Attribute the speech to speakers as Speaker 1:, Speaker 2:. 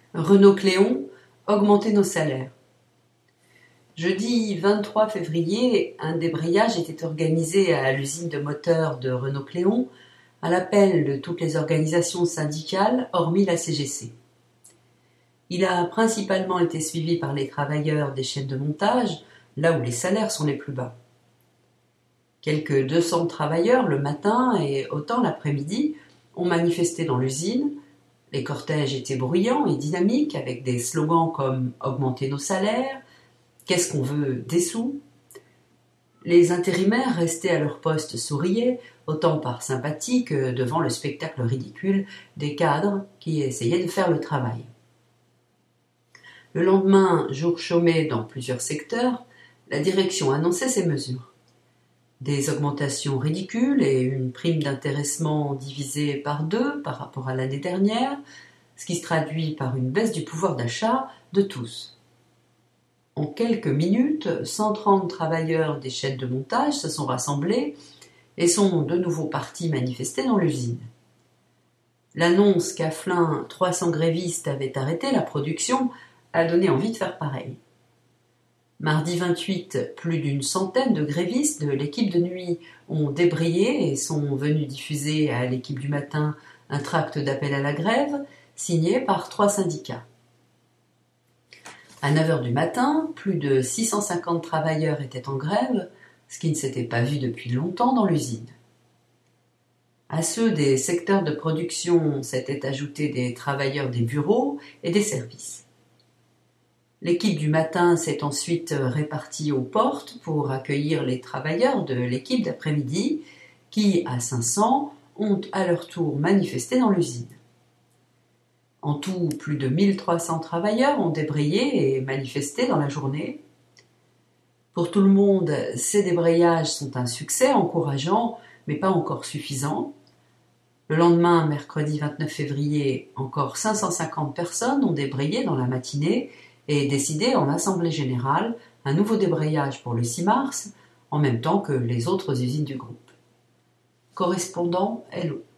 Speaker 1: Renault-Cléon, augmenter nos salaires. Jeudi 23 février, un débrayage était organisé à l'usine de moteurs de Renault-Cléon à l'appel de toutes les organisations syndicales, hormis la CGC. Il a principalement été suivi par les travailleurs des chaînes de montage, là où les salaires sont les plus bas. Quelques 200 travailleurs le matin et autant l'après-midi ont manifesté dans l'usine. Les cortèges étaient bruyants et dynamiques avec des slogans comme « Augmenter nos salaires »,« Qu'est-ce qu'on veut des sous ?» Les intérimaires restés à leur poste souriaient, autant par sympathie que devant le spectacle ridicule des cadres qui essayaient de faire le travail. Le lendemain, jour chômé dans plusieurs secteurs, la direction annonçait ces mesures. Des augmentations ridicules et une prime d'intéressement divisée par 2 par rapport à l'année dernière, ce qui se traduit par une baisse du pouvoir d'achat de tous. En quelques minutes, 130 travailleurs des chaînes de montage se sont rassemblés et sont de nouveau partis manifester dans l'usine. L'annonce qu'Aflin 300 grévistes avaient arrêté la production a donné envie de faire pareil. Mardi 28, plus d'une centaine de grévistes de l'équipe de nuit ont débrayé et sont venus diffuser à l'équipe du matin un tract d'appel à la grève signé par 3 syndicats. À 9 heures du matin, plus de 650 travailleurs étaient en grève, ce qui ne s'était pas vu depuis longtemps dans l'usine. À ceux des secteurs de production s'étaient ajoutés des travailleurs des bureaux et des services. L'équipe du matin s'est ensuite répartie aux portes pour accueillir les travailleurs de l'équipe d'après-midi qui, à 500, ont à leur tour manifesté dans l'usine. En tout, plus de 1300 travailleurs ont débrayé et manifesté dans la journée. Pour tout le monde, ces débrayages sont un succès encourageant, mais pas encore suffisant. Le lendemain, mercredi 29 février, encore 550 personnes ont débrayé dans la matinée et décidé en assemblée générale un nouveau débrayage pour le 6 mars, en même temps que les autres usines du groupe. Correspondant LO.